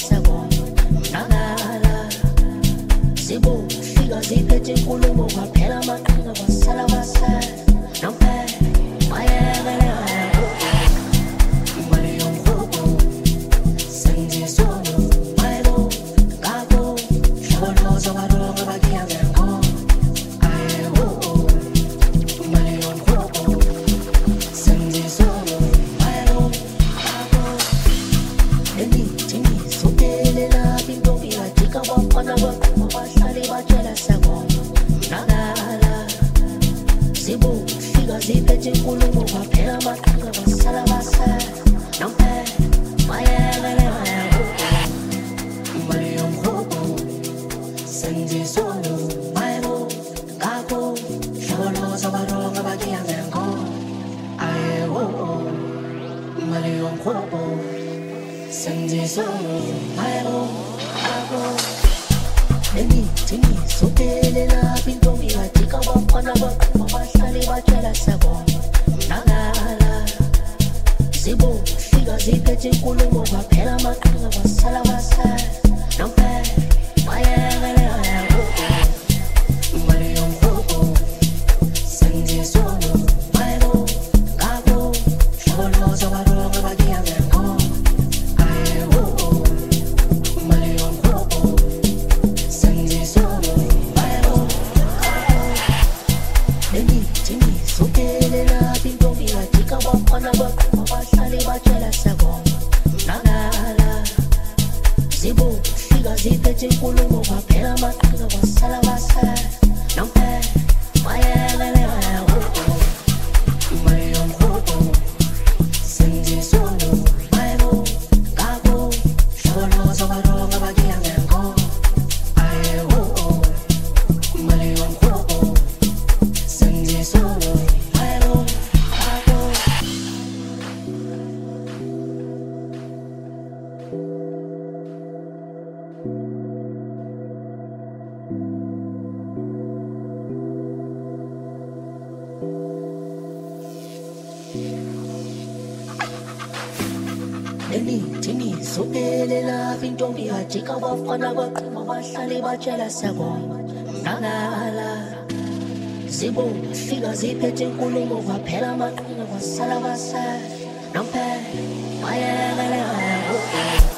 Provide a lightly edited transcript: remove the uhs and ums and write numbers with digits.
Nagala Zibo Fika ziphethe inkulumo kwaphela amaqhinga kwasala basala Nomphela mayekele imali yomhubo sengizono mayebo ngako shoboloza baronga bakiyangengo ayebo imali yomhubo sengizono mayebo ngako endithini sokelela intombi yathika bafana bahlale batshela sangoma nagala zibo fika ziphethe inkulumo kwaphela amaqhinga kwasala basala nomphela mayekele imali yomhubo sengizono mayebo ngako shoboloza baronga bakiyangengo ayebo imali yomhubo sengizono mayebo ngako endithini sokelela intombi yathika bafana bahlale batshela sangoma nagala zibo fika ziphethe inkulumo kwaphela amaqhinga kwasala basala nomphela mayekele imali yomhubo sengizono mayebo ngako shoboloza baronga bakiyangengo ayebo imali yomhubo sengizono mayebo endithini sokelela intombi yathika bafana bahlale batshela sangoma nagala zibo fika ziphethe inkulumo kwaphela amaqhinga kwasala basala nomphela mayekele imali yomhubo sengizono mayebo ngako shoboloza baronga bakiyangengo ayebo imali yomhubo sengizono mayebo ngako endithini sokelela intombi yathika bafana bahlale batshela sangoma nagala zibo fika ziphethe inkulumo kwaphela amaqhinga kwasala basala nomphela mayekele